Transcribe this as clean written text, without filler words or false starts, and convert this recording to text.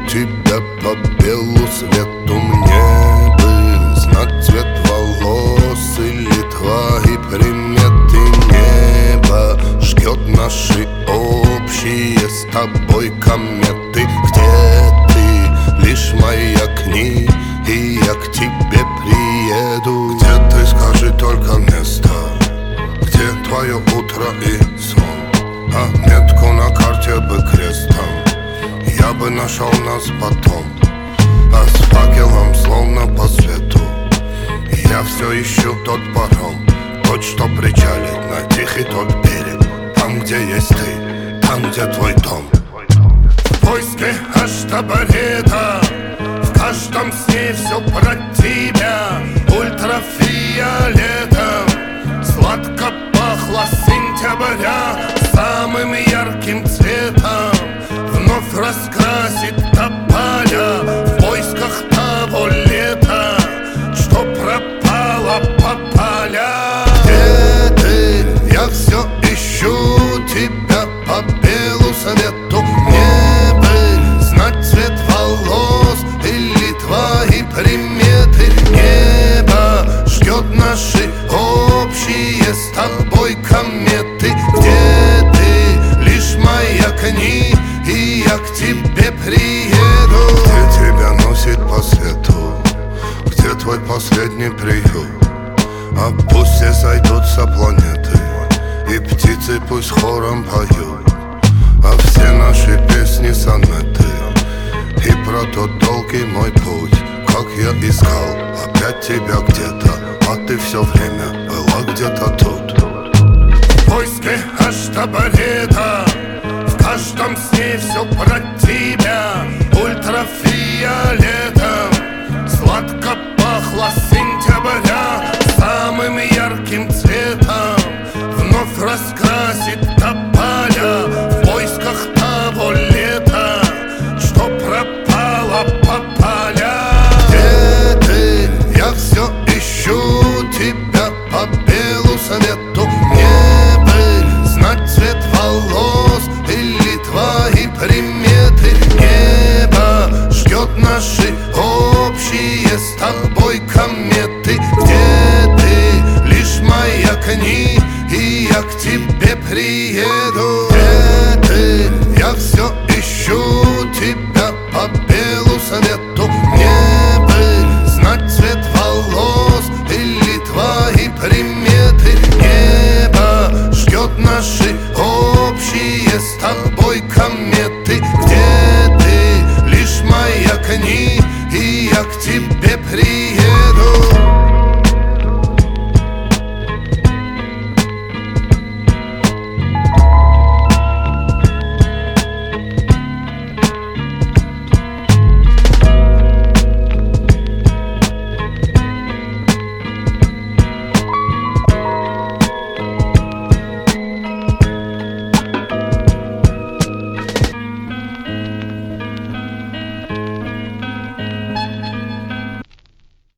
тебя по белу свету, мне бы знать цвет волос или твои приметы. Небо ждет наши общие с тобой кометы. Где ты, лишь маякни, и я к тебе приеду. Где ты, скажи только место, где твое утро и сон, а метку на карте бы крестом я бы нашел нас потом. А с факелом словно по свету я все ищу тот паром, тот, что причалит на тихий тот берег. Там, где есть ты, там, где твой дом. В поиске аж таборета, в каждом сне все про тебя. Ультрафиолетом сладко пахло сентября. Самым ярким цветом вновь раскрасит тополя. В поисках того лета, что пропало по полям. Где ты? Я все ищу тебя по белу свету. Мне бы знать цвет волос или твои приметы. Небо ждет наши общие с тобой кометы. Где ты? Лишь маякни, и я к тебе приеду. Где тебя носит по свету, где твой последний приют. А пусть все сойдутся планеты, и птицы пусть хором поют. А все наши песни сонеты, и про тот долгий мой путь. Как я искал опять тебя где-то, а ты все время была где-то тут. В поиске аж таборета, в каждом сне все про тебя. Ультрафиолетом сладко пахло сентября. Самым ярким цветом вновь раскрасит тополя. В поисках того лета, что пропало по полям. Где ты? Я все ищу тебя по белу свету. Мне бы знать цвет волос или твои приметы. Небо ждет наши общие с тобой кометы. Где ты? Лишь маякни, и я к тебе приеду. Где ты? Я все ищу тебя по белу свету. Мне бы знать цвет волос или твои приметы. Небо ждет наши общие с тобой кометы. Где ты? Лишь маякни, и я к тебе приеду.